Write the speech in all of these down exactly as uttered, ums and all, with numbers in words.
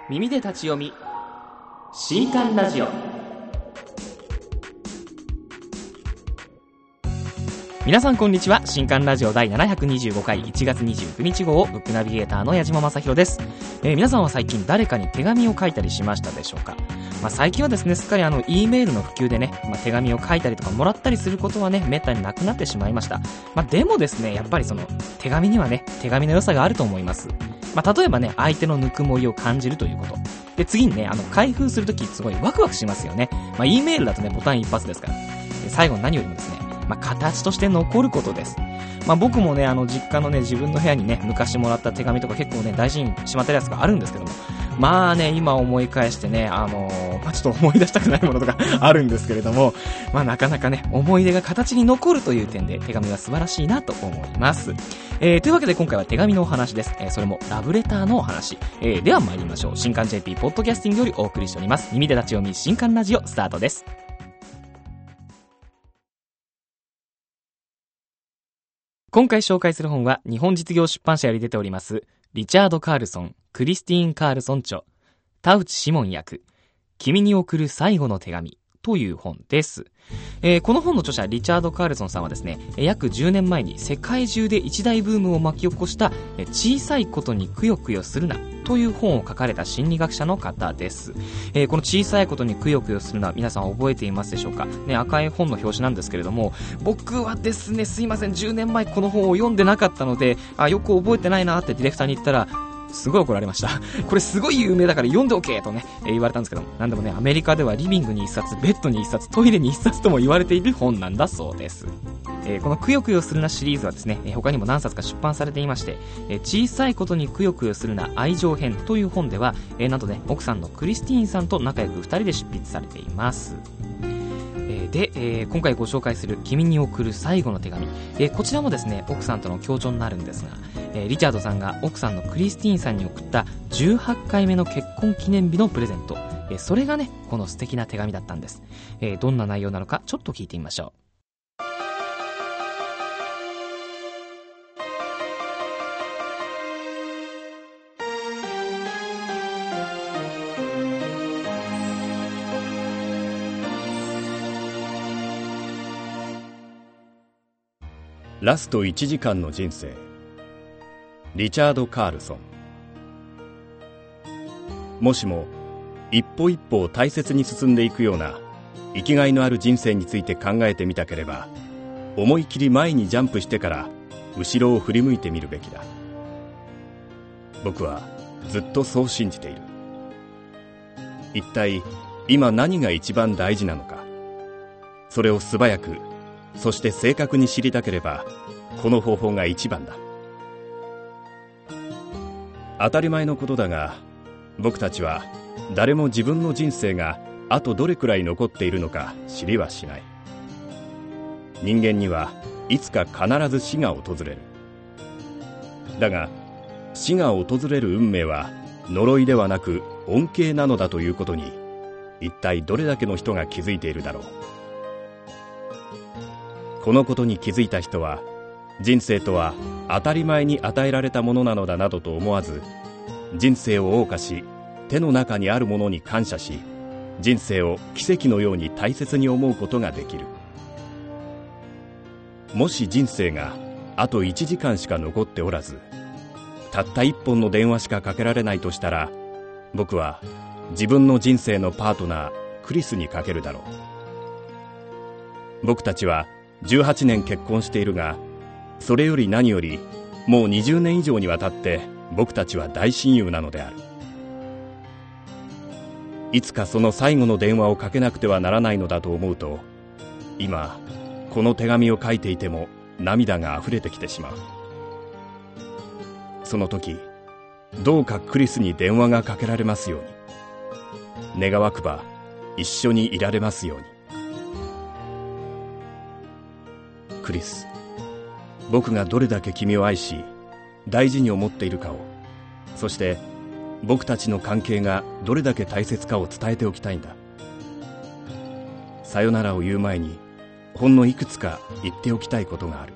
耳で立ち読み新刊ラジオ。皆さんこんにちは。新刊ラジオ第ななひゃくにじゅうごかいいちがつにじゅうくにち号ブックナビゲーターの矢島正宏です。えー、皆さんは最近誰かに手紙を書いたりしましたでしょうか。まあ、最近はですねすっかりあの E メールの普及でね、まあ、手紙を書いたりとかもらったりすることはねめったになくなってしまいました。まあ、でもですねやっぱりその手紙にはね手紙の良さがあると思います。まあ、例えばね相手のぬくもりを感じるということで、次にねあの開封するときすごいワクワクしますよね。まあ、E メールだとねボタン一発ですから。で最後に何よりもですねまあ、形として残ることです。まあ、僕もねあの実家のね自分の部屋にね昔もらった手紙とか結構ね大事にしまってるやつがあるんですけども、まあね今思い返してねあのー、まあ、ちょっと思い出したくないものとかあるんですけれども、まあなかなかね思い出が形に残るという点で手紙は素晴らしいなと思います。えー、というわけで今回は手紙のお話です。えー、それもラブレターのお話。えー、では参りましょう。新刊 ジェーピー ポッドキャスティングよりお送りしております耳で立ち読み新刊ラジオスタートです。今回紹介する本は日本実業出版社より出ておりますリチャード・カールソン、クリスティーン・カールソン著、田内志門訳、君に送る最後の手紙という本です。えー、この本の著者リチャード・カールソンさんはですね約じゅうねんまえに世界中で一大ブームを巻き起こした小さいことにくよくよするなという本を書かれた心理学者の方です。えー、この小さいことにくよくよするな皆さん覚えていますでしょうか、ね、赤い本の表紙なんですけれども、僕はですねすいませんじゅうねんまえこの本を読んでなかったのであよく覚えてないなってディレクターに言ったらすごい怒られました。これすごい有名だから読んでおけとね、えー、言われたんですけども、なんでもねアメリカではリビングに一冊、ベッドに一冊、トイレに一冊とも言われている本なんだそうです。えー、このくよくよするなシリーズはですね、えー、他にも何冊か出版されていまして、えー、小さいことにくよくよするな愛情編という本では、えー、なんとね奥さんのクリスティーンさんと仲良くふたりで執筆されています。で、えー、今回ご紹介する君に送る最後の手紙、えー、こちらもですね奥さんとの協調になるんですが、えー、リチャードさんが奥さんのクリスティーンさんに送ったじゅうはちかいめの結婚記念日のプレゼント、えー、それがねこの素敵な手紙だったんです。えー、どんな内容なのかちょっと聞いてみましょう。 ラストいちじかんの人生、リチャード・カールソン。もしも一歩一歩を大切に進んでいくような生きがいのある人生について考えてみたければ、思い切り前にジャンプしてから後ろを振り向いてみるべきだ。僕はずっとそう信じている。一体今何が一番大事なのか、それを素早くそして正確に知りたければこの方法が一番だ。当たり前のことだが、僕たちは誰も自分の人生があとどれくらい残っているのか知りはしない。人間にはいつか必ず死が訪れる。だが死が訪れる運命は呪いではなく恩恵なのだということに、一体どれだけの人が気づいているだろう。このことに気づいた人は、人生とは当たり前に与えられたものなのだなどと思わず、人生を謳歌し、手の中にあるものに感謝し、人生を奇跡のように大切に思うことができる。もし人生があといちじかんしか残っておらず、たったいっぽんの電話しかかけられないとしたら、僕は自分の人生のパートナークリスにかけるだろう。僕たちはじゅうはちねん結婚しているが、それより何よりもうにじゅうねん以上にわたって僕たちは大親友なのである。いつかその最後の電話をかけなくてはならないのだと思うと、今この手紙を書いていても涙があふれてきてしまう。その時どうかクリスに電話がかけられますように、願わくば一緒にいられますように。クリス、僕がどれだけ君を愛し大事に思っているかを、そして僕たちの関係がどれだけ大切かを伝えておきたいんだ。さよならを言う前にほんのいくつか言っておきたいことがある。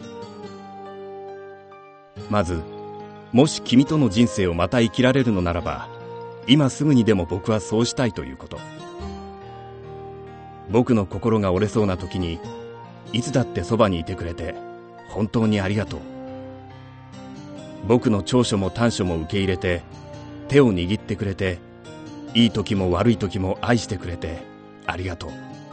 まず、もし君との人生をまた生きられるのならば、 今すぐにでも僕はそうしたいということ。僕の心が折れそうな時にいつだってそばにいてくれて本当にありがとう。僕の長所も短所も受け入れて手を握ってくれて、いい時も悪い時も愛してくれてありがとう。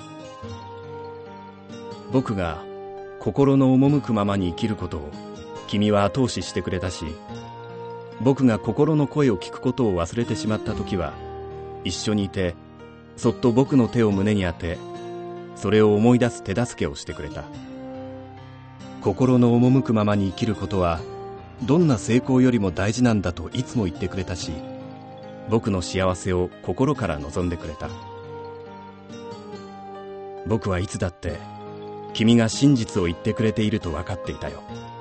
僕が心の赴くままに生きることを君は後押ししてくれたし、僕が心の声を聞くことを忘れてしまった時は一緒にいてそっと僕の手を胸に当て、それを思い出す手助けをしてくれた。心の赴くままに生きることはどんな成功よりも大事なんだといつも言ってくれたし、僕の幸せを心から望んでくれた。僕はいつだって君が真実を言ってくれていると分かっていたよ。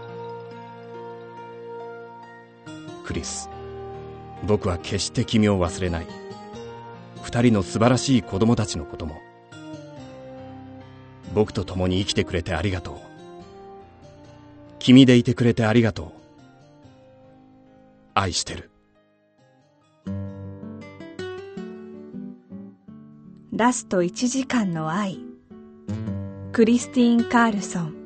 クリス、僕は決して君を忘れない。二人の素晴らしい子供たちのことも。僕と共に生きてくれてありがとう。君でいてくれてありがとう。愛してる。 ラストいちじかんの愛。クリスティーン・カールソン。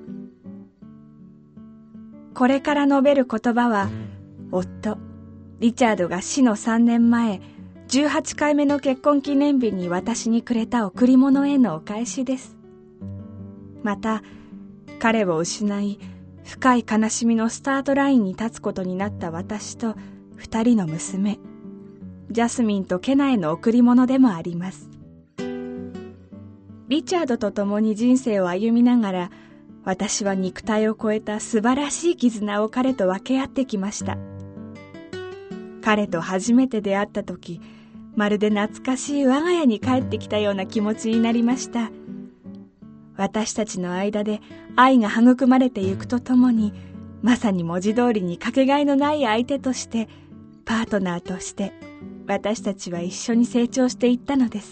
これから述べる言葉は、夫リチャードが死のさんねんまえ、じゅうはちかいめの結婚記念日に私にくれた贈り物へのお返しです。また彼を失い深い悲しみのスタートラインに立つことになった私と二人の娘ジャスミンとケナへの贈り物でもあります。リチャードと共に人生を歩みながら、私は肉体を超えた素晴らしい絆を彼と分け合ってきました。彼と初めて出会った時、まるで懐かしい我が家に帰ってきたような気持ちになりました。私たちの間で愛が育まれてゆくとともに、まさに文字通りにかけがえのない相手として、パートナーとして、私たちは一緒に成長していったのです。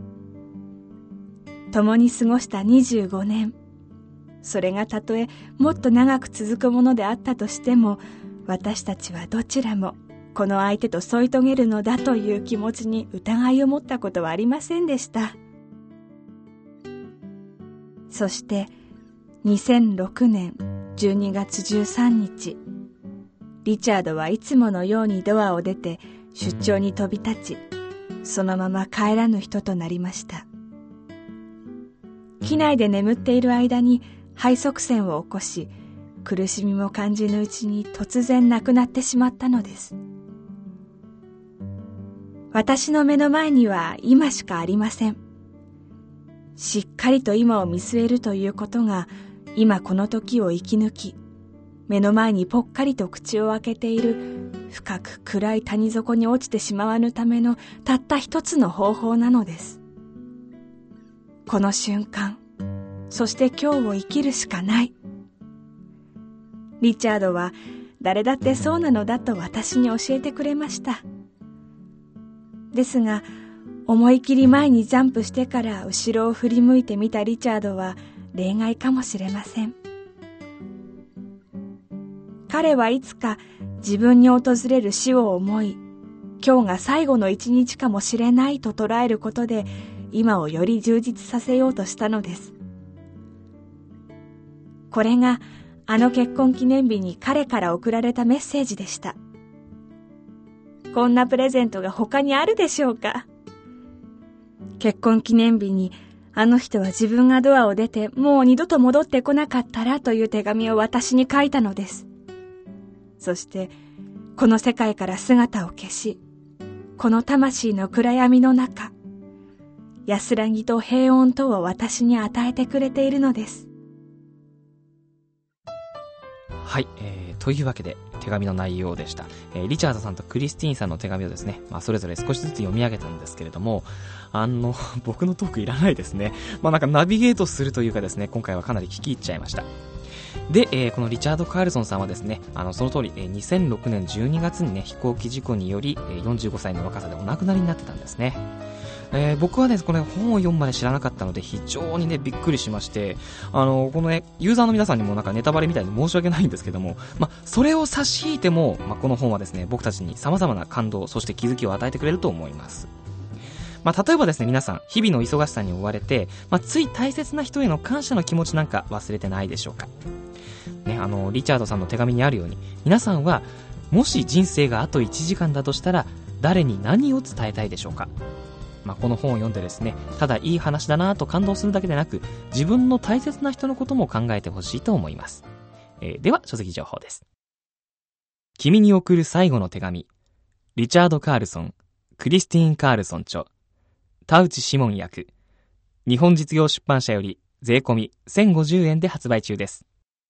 共に過ごしたにじゅうごねん、それがたとえもっと長く続くものであったとしても、私たちはどちらもこの相手と添い遂げるのだという気持ちに疑いを持ったことはありませんでした。そしてにせんろくねんじゅうにがつじゅうさんにち、リチャードはいつものようにドアを出て出張に飛び立ち、そのまま帰らぬ人となりました。機内で眠っている間に肺塞栓を起こし、苦しみも感じぬうちに突然亡くなってしまったのです。私の目の前には今しかありません。しっかりと今を見据えるということが、今この時を生き抜き、目の前にぽっかりと口を開けている深く暗い谷底に落ちてしまわぬためのたった一つの方法なのです。この瞬間、そして今日を生きるしかない。リチャードは誰だってそうなのだと私に教えてくれました。ですが、思い切り前にジャンプしてから後ろを振り向いてみたリチャードは例外かもしれません。彼はいつか自分に訪れる死を思い、今日が最後の一日かもしれないと捉えることで、今をより充実させようとしたのです。これがあの結婚記念日に彼から送られたメッセージでした。こんなプレゼントが他にあるでしょうか。結婚記念日にあの人は自分がドアを出てもう二度と戻ってこなかったらという手紙を私に書いたのです。そしてこの世界から姿を消し、この魂の暗闇の中、安らぎと平穏とを私に与えてくれているのです。 はい、えー、というわけで手紙の内容でした。えー、リチャードさんとクリスティーンさんの手紙をですね、まあ、それぞれ少しずつ読み上げたんですけれども、あの僕のトークいらないですね。まあなんかナビゲートするというかですね、今回はかなり聞き入っちゃいました。で、えー、このリチャード・カールソンさんはですね、あのその通り、えー、にせんろくねんじゅうにがつにね、飛行機事故により、えー、よんじゅうごさいの若さでお亡くなりになってたんですね。 えー、僕はねこれ本を読むまで知らなかったので非常にねびっくりしまして、あのこのねユーザーの皆さんにもなんかネタバレみたいで申し訳ないんですけども、まあ、それを差し引いても、まあ、この本はですね僕たちに様々な感動そして気づきを与えてくれると思います。まあ、例えばですね皆さん日々の忙しさに追われて、まあ、つい大切な人への感謝の気持ちなんか忘れてないでしょうか、ね、あのリチャードさんの手紙にあるように皆さんはもし人生があといちじかんだとしたら誰に何を伝えたいでしょうか。まあ、この本を読んでですねただいい話だなと感動するだけでなく自分の大切な人のことも考えてほしいと思います、えー、では書籍情報です。君に送る最後の手紙、リチャード・カールソン、クリスティーン・カールソン著、田内シモン訳、日本実業出版社より税込みせんごじゅうえんで発売中です。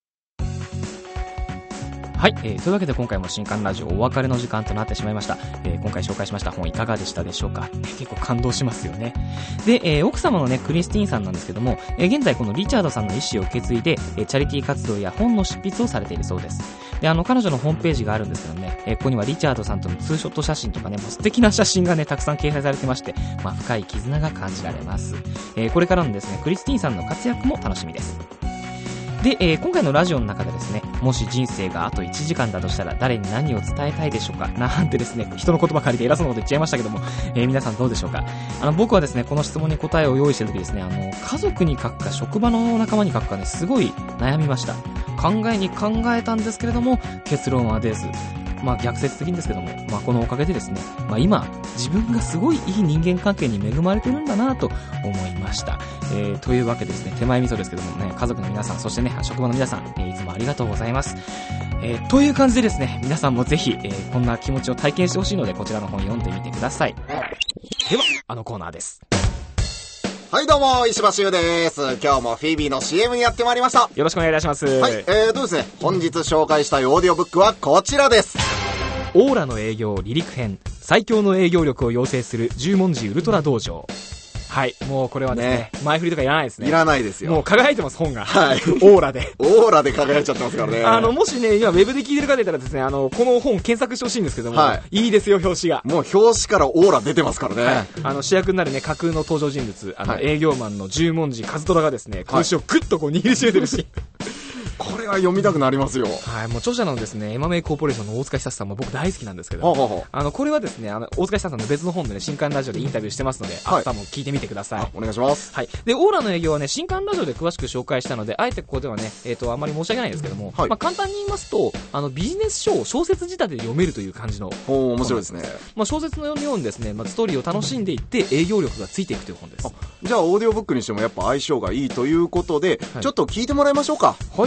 はい、えー、というわけで今回も新刊ラジオお別れの時間となってしまいました、えー、今回紹介しました本いかがでしたでしょうか。結構感動しますよね。で、えー、奥様のねクリスティーンさんなんですけども、えー、現在このリチャードさんの意思を受け継いで、えー、チャリティー活動や本の執筆をされているそうです。で、あの彼女のホームページがあるんですけどね、えー、ここにはリチャードさんとのツーショット写真とかねもう素敵な写真がねたくさん掲載されてまして、まあ、深い絆が感じられます、えー、これからのですねクリスティーンさんの活躍も楽しみです。で、えー、今回のラジオの中でですねもし人生があといちじかんだとしたら誰に何を伝えたいでしょうかなんてですね人の言葉借りて偉そうなこと言っちゃいましたけども、えー、皆さんどうでしょうか。あの僕はですねこの質問に答えを用意してる時ですねあの家族に書くか職場の仲間に書くかねすごい悩みました。考えに考えたんですけれども結論は出ず、まあ逆説的にですけども、まあこのおかげでですね、まあ今自分がすごいいい人間関係に恵まれてるんだなと思いました。えー、というわけでですね、手前味噌ですけどもね、家族の皆さん、そしてね、職場の皆さん、えー、いつもありがとうございます。えー、という感じでですね、皆さんもぜひ、えー、こんな気持ちを体験してほしいので、こちらの本読んでみてください。では、あのコーナーです。 はいどうも、石橋優です。今日もフィービーの シーエム にやってまいりました。 よろしくお願いいたします。 はい、えーとですね、本日紹介したいオーディオブックはこちらです。 オーラの営業離陸編、最強の営業力を養成する十文字ウルトラ道場。はい、もうこれはですね、ね前振りとかいらないですね。 いらないですよ。 もう輝いてます、本が。 はい。 オーラで。 オーラで輝いちゃってますからね。 あの、もしね、今ウェブで聞いてる方いたらですね、あの、この本検索してほしいんですけども、はい、いいですよ、表紙が。 もう表紙からオーラ出てますからね。はい、 あの、主役になるね、架空の登場人物、あの、はい、営業マンの十文字和虎がですね、拳をグッとこう握りしめてるし。 これは読みたくなりますよ。 はい、もう著者のですね、エマメイコーポレーションの大塚久さんも僕大好きなんですけど、ほうほうほう、あの、これはですね、あの、大塚久さんの別の本でね、新刊ラジオでインタビューしてますので、はい、明日も聞いてみてください。 お願いします。 はい。で、オーラの営業はね、新刊ラジオで詳しく紹介したので、あえてここではね、えっと、あんまり申し訳ないんですけども、はい、まあ、簡単に言いますと、あの、ビジネス書を小説仕立てで読めるという感じの。 おー、面白いですね。 まあ、小説のようにですね、まあ、ストーリーを楽しんでいって営業力がついていくという本です。 あ、じゃあ、オーディオブックにしてもやっぱ相性がいいということで、はい、ちょっと聞いてもらいましょうか。 はい。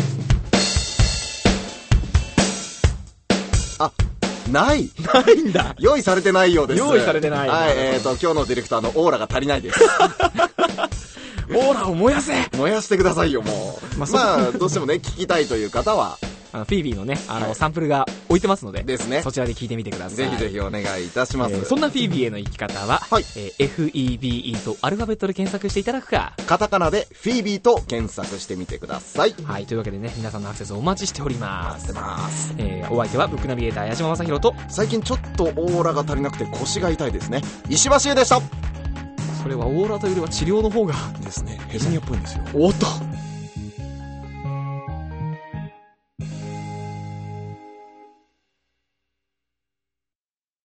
あ、ないないんだ。 用意されてないようです。 用意されてない。 はい、えーと、今日のディレクターのオーラが足りないです。 オーラを燃やせ燃やしてくださいよ、もう。まあ、まあ、どうしてもね、聞きたいという方は、 あのフィービーのね、あの、はい、サンプルが置いてますので、 ですね。 そちらで聞いてみてください。 ぜひぜひお願いいたします。えー、そんなフィービーへの生き方は、はい、えー、エフイービーイー とアルファベットで検索していただくか、 カタカナでフィービーと検索してみてください。 はい、というわけでね、皆さんのアクセスをお待ちしております。 待ってます。 えー、お相手はブックナビゲーター矢島正宏と、 最近ちょっとオーラが足りなくて腰が痛いですね、石橋優でした。 それはオーラというよりは治療の方がですね、ヘルニアっぽいんですよ。 おっと。